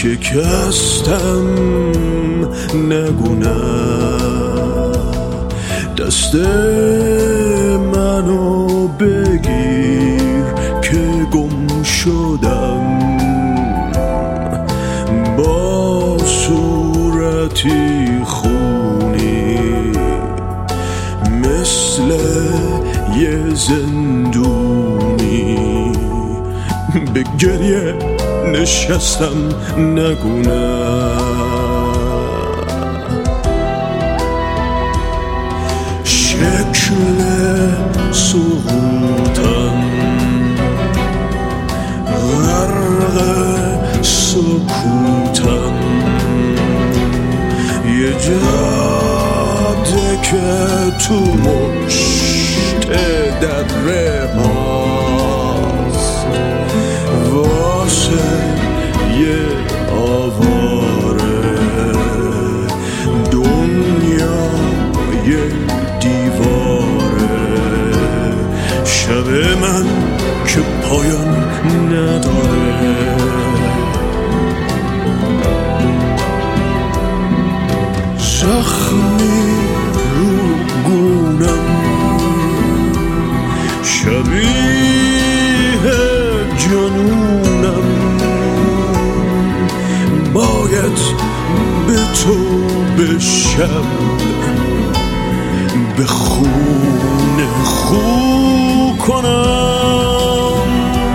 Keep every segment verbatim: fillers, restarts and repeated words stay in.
شکستم نگو نه، دست منو بگیر که گم شدم، با صورتی خونی مثل یه زندونی، به گریه نشستم نگو نه. شکل سقوطم غرق سکوتم، یه جاده که تو مشت در ماست، واسه یه آواره دنیا یه دیواره، شب من که پایان نداره. زخمی رو گونم شبیه جنونم، باید به تو بشم، به خون خو کنم،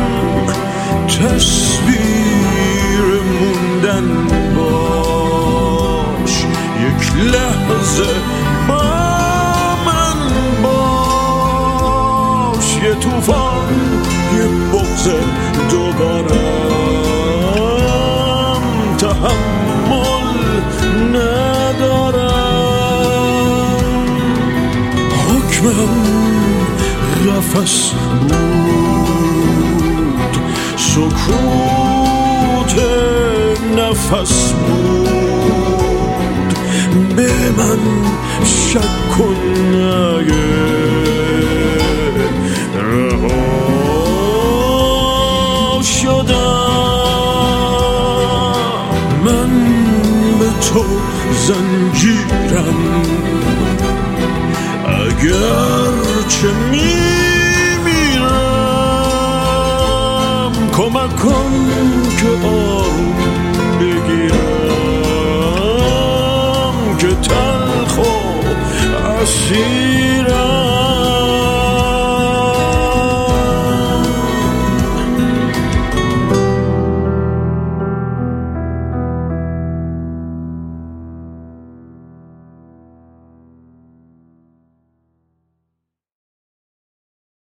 تصویر موندن باش، یک لحظه با من باش، یه طوفان یه بغض دوبارم، تحمل ندارم، حکمم قفس بود، سکوت نفس بود، به من شک کن نگه، رها شدم من به تو زنجیرم، اگر چه میمیرم کمک کن که آروم بگیرم، که تلخ و اسیر